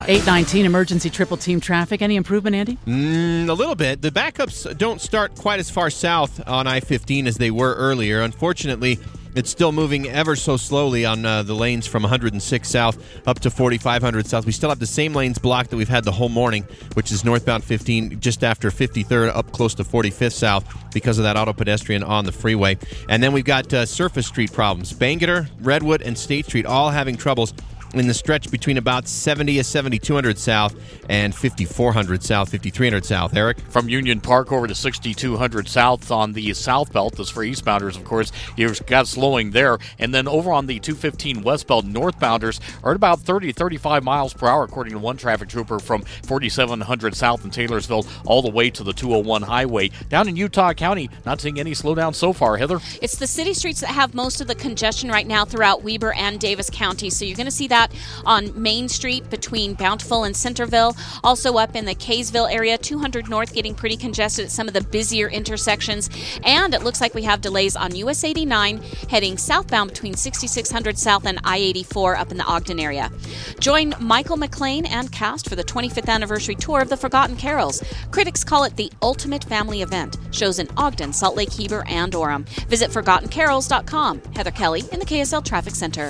819 emergency triple team traffic. Any improvement, Andy? A little bit. The backups don't start quite as far south on I-15 as they were earlier. Unfortunately, it's still moving ever so slowly on the lanes from 106 south up to 4500 south. We still have the same lanes blocked that we've had the whole morning, which is northbound 15 just after 53rd up close to 45th south because of that auto pedestrian on the freeway. And then we've got surface street problems. Bangerter, Redwood, and State Street all having troubles in the stretch between about 7200 south and 5400 south, 5300 south. Eric? From Union Park over to 6200 south on the south belt. That's for eastbounders, of course. You've got slowing there. And then over on the 215 westbound, northbounders are at about 35 miles per hour, according to one traffic trooper, from 4700 south in Taylorsville all the way to the 201 highway. Down in Utah County, not seeing any slowdown so far. Heather? It's the city streets that have most of the congestion right now throughout Weber and Davis County. So you're going to see that on Main Street between Bountiful and Centerville. Also up in the Kaysville area, 200 North getting pretty congested at some of the busier intersections. And it looks like we have delays on US 89 heading southbound between 6600 South and I-84 up in the Ogden area. Join Michael McLean and cast for the 25th anniversary tour of the Forgotten Carols. Critics call it the ultimate family event. Shows in Ogden, Salt Lake, Heber, and Orem. Visit ForgottenCarols.com. Heather Kelly in the KSL Traffic Center.